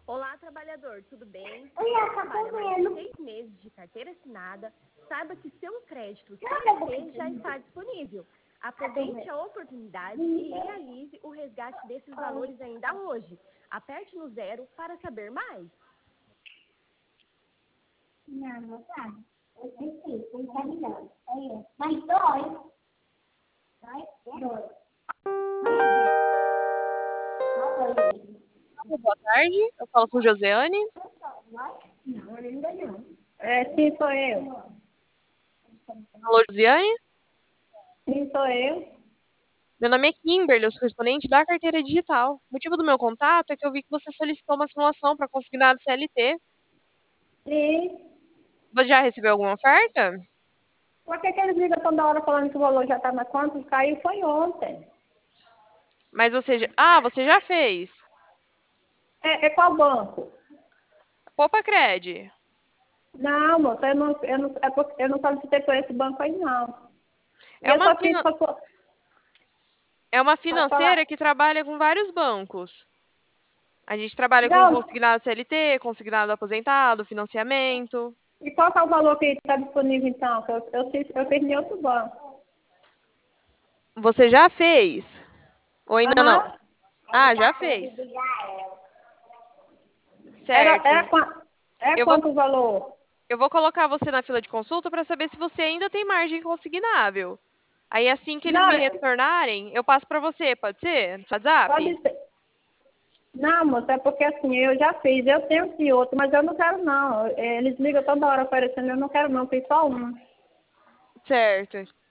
Olá, trabalhador, tudo bem? Oi, Você tá trabalha mais de comendo. 6 meses de carteira assinada, saiba que seu crédito CLT já está disponível. Aproveite a oportunidade e realize o resgate desses valores ainda hoje. Aperte no 0 para saber mais. Não, não sabe. Eu sei sim, tem que avisar. Mas dois. Dois. Boa tarde, eu falo com Josiane. Não, ainda não. Sim, sou eu. Alô, Josiane? Sim, sou eu. Meu nome é Kimberly, eu sou correspondente da carteira digital. O motivo do meu contato é que eu vi que você solicitou uma simulação para consignado CLT. Sim. Você já recebeu alguma oferta? Por que eles ligam toda hora falando que o valor já está na conta? Caiu foi ontem. Mas você já... Ah, você já fez. É qual banco? Poupa Cred. Não, moça, eu não solicitei por esse banco aí, não. É Eu uma, só fiz fina... para... é uma Pode falar. financeira que trabalha com vários bancos. A gente trabalha com Não, consignado CLT, consignado aposentado, financiamento. e qual que é o valor que está disponível, então? Que eu fiz em outro banco. Você já fez? Ou ainda não? Aham. Ah, já fez. Era, Certo. Eu vou, quanto o valor? eu vou colocar você na fila de consulta para saber se você ainda tem margem consignável. Aí, assim que eles Não, me retornarem, eu passo para você, pode ser? No WhatsApp? pode ser. Não, moça, é porque assim, eu já fiz, eu tenho esse outro, mas eu não quero não. Eles ligam toda hora oferecendo, eu não quero não, fiz só um. Certo.